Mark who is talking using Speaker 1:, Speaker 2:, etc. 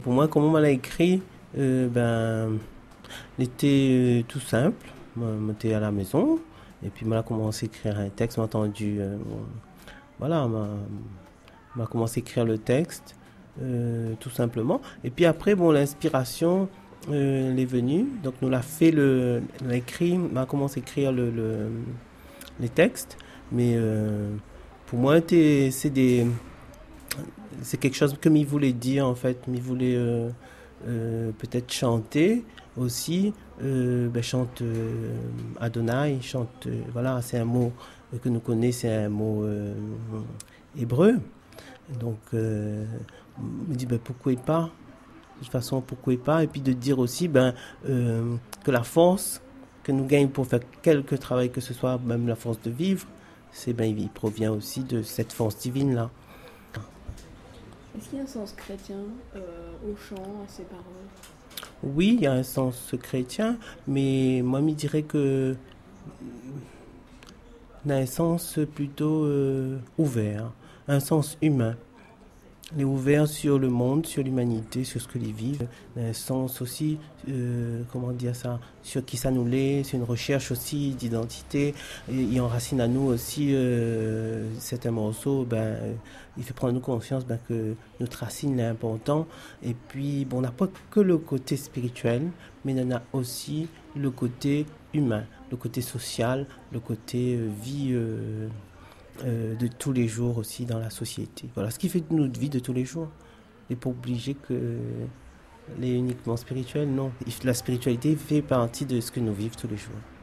Speaker 1: Pour moi, comment on l'a écrit, il était tout simple. On était à la maison et puis on a commencé à écrire un texte, m'a entendu, voilà, m'a commencé à écrire le texte, tout simplement. Et puis après, bon, l'inspiration est venue, donc nous l'a fait l'a écrit, m'a commencé à écrire les textes, mais pour moi, c'est quelque chose que m'il voulait dire en fait, m'il voulait peut-être chanter aussi, chante Adonai, chante, voilà, c'est un mot que nous connaissons, c'est un mot hébreu. Donc, me dit, pourquoi pas? De toute façon, pourquoi pas? Et puis de dire aussi que la force que nous gagnons pour faire quelque travail que ce soit, même la force de vivre, il provient aussi de cette force divine-là.
Speaker 2: Est-ce qu'il y a un sens chrétien au chant, à ces paroles?
Speaker 1: Oui, il y a un sens chrétien, mais moi, je dirais que il a un sens plutôt ouvert, un sens humain. Il est ouvert sur le monde, sur l'humanité, sur ce que les vivent. Un sens aussi, comment dire ça, sur qui ça nous l'est, c'est une recherche aussi d'identité. Il enracine à nous aussi certains morceaux. Il fait prendre nous conscience que notre racine est important. Et puis, bon, on n'a pas que le côté spirituel, mais on a aussi le côté humain, le côté social, le côté vie. De tous les jours aussi dans la société. Voilà ce qui fait de notre vie de tous les jours. Il n'est pas obligé que les uniquement spirituel, non. La spiritualité fait partie de ce que nous vivons tous les jours.